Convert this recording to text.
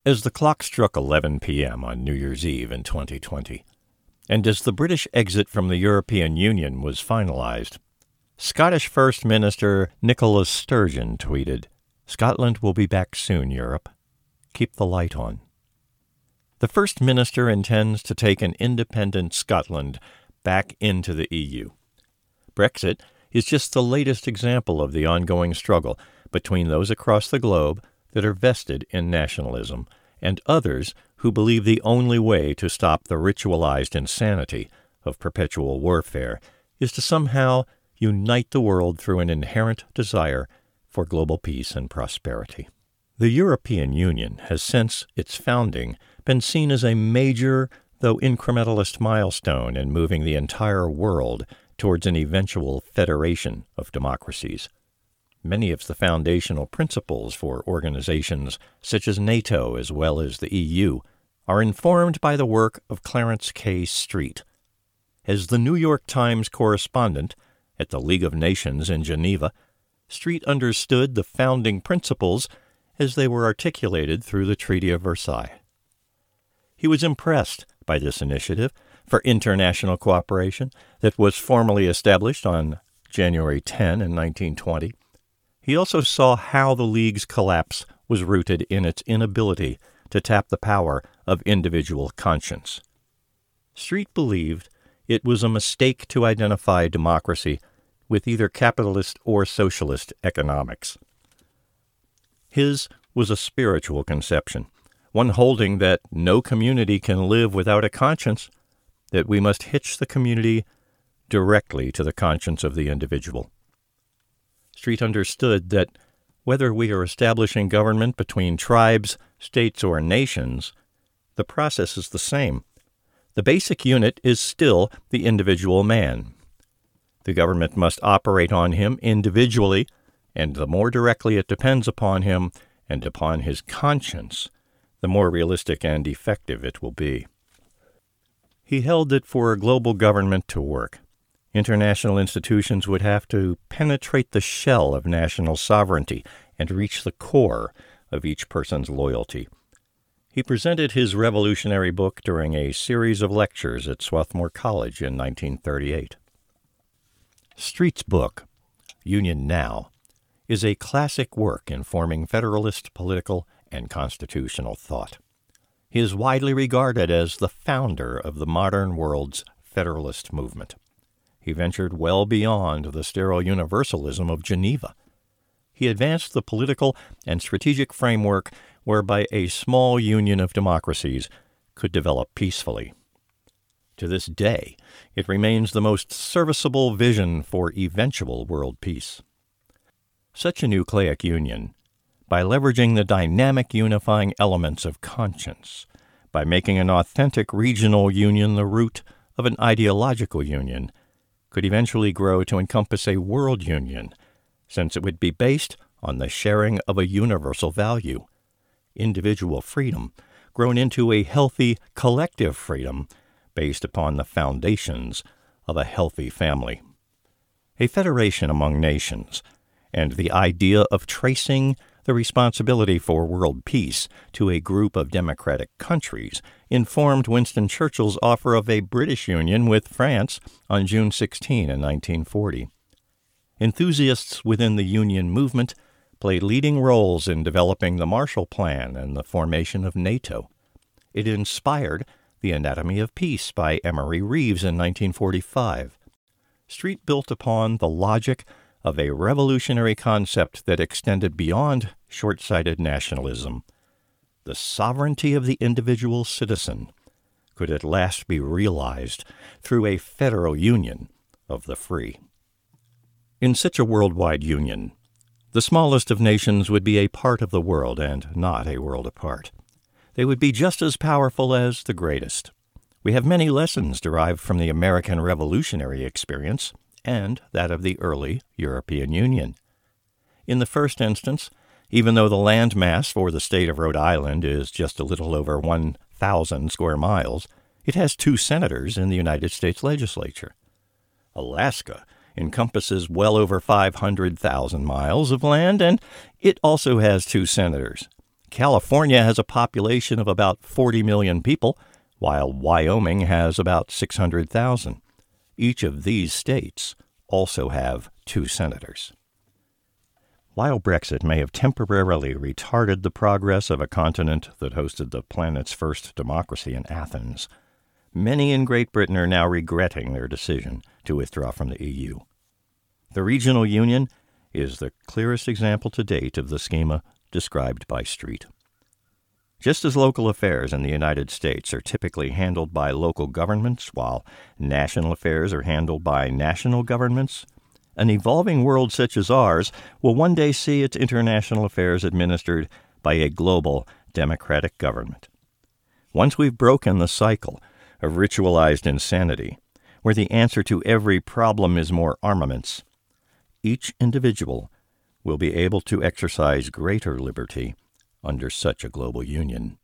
As the clock struck 11 p.m. on New Year's Eve in 2020, and as the British exit from the European Union was finalized, Scottish First Minister Nicola Sturgeon tweeted, "Scotland will be back soon, Europe. Keep the light on." The First Minister intends to take an independent Scotland back into the EU. Brexit is just the latest example of the ongoing struggle between those across the globe that are vested in nationalism and others who believe the only way to stop the ritualized insanity of perpetual warfare is to somehow unite the world through an inherent desire for global peace and prosperity. The European Union has since its founding been seen as a major, though incrementalist milestone in moving the entire world towards an eventual federation of democracies. Many of the foundational principles for organizations such as NATO as well as the EU are informed by the work of Clarence K. Street. As the New York Times correspondent at the League of Nations in Geneva, Street understood the founding principles as they were articulated through the Treaty of Versailles. He was impressed by this initiative for international cooperation that was formally established on January 10 in 1920. He also saw how the League's collapse was rooted in its inability to tap the power of individual conscience. Street believed it was a mistake to identify democracy with either capitalist or socialist economics. His was a spiritual conception, one holding that no community can live without a conscience, that we must hitch the community directly to the conscience of the individual. Street understood that whether we are establishing government between tribes, states, or nations, the process is the same. The basic unit is still the individual man. The government must operate on him individually, and the more directly it depends upon him and upon his conscience, the more realistic and effective it will be. He held that for a global government to work, international institutions would have to penetrate the shell of national sovereignty and reach the core of each person's loyalty. He presented his revolutionary book during a series of lectures at Swarthmore College in 1938. Street's book, Union Now, is a classic work informing Federalist political and constitutional thought. He is widely regarded as the founder of the modern world's Federalist movement. He ventured well beyond the sterile universalism of Geneva. He advanced the political and strategic framework whereby a small union of democracies could develop peacefully. To this day, it remains the most serviceable vision for eventual world peace. Such a nucleic union, by leveraging the dynamic unifying elements of conscience, by making an authentic regional union the root of an ideological union, could eventually grow to encompass a world union, since it would be based on the sharing of a universal value, individual freedom, grown into a healthy collective freedom based upon the foundations of a healthy family. A federation among nations, and the idea of tracing the responsibility for world peace to a group of democratic countries informed Winston Churchill's offer of a British Union with France on June 16 in 1940. Enthusiasts within the Union movement played leading roles in developing the Marshall Plan and the formation of NATO. It inspired The Anatomy of Peace by Emery Reeves in 1945. Street built upon the logic of a revolutionary concept that extended beyond short-sighted nationalism. The sovereignty of the individual citizen could at last be realized through a federal union of the free. In such a worldwide union, the smallest of nations would be a part of the world and not a world apart. They would be just as powerful as the greatest. We have many lessons derived from the American revolutionary experience and that of the early European Union. In the first instance, even though the landmass for the state of Rhode Island is just a little over 1,000 square miles, it has 2 senators in the United States legislature. Alaska encompasses well over 500,000 miles of land, and it also has 2 senators. California has a population of about 40 million people, while Wyoming has about 600,000. Each of these states also have 2 senators. While Brexit may have temporarily retarded the progress of a continent that hosted the planet's first democracy in Athens, many in Great Britain are now regretting their decision to withdraw from the EU. The regional union is the clearest example to date of the schema described by Street. Just as local affairs in the United States are typically handled by local governments, while national affairs are handled by national governments, an evolving world such as ours will one day see its international affairs administered by a global democratic government. Once we've broken the cycle of ritualized insanity, where the answer to every problem is more armaments, each individual will be able to exercise greater liberty under such a global union.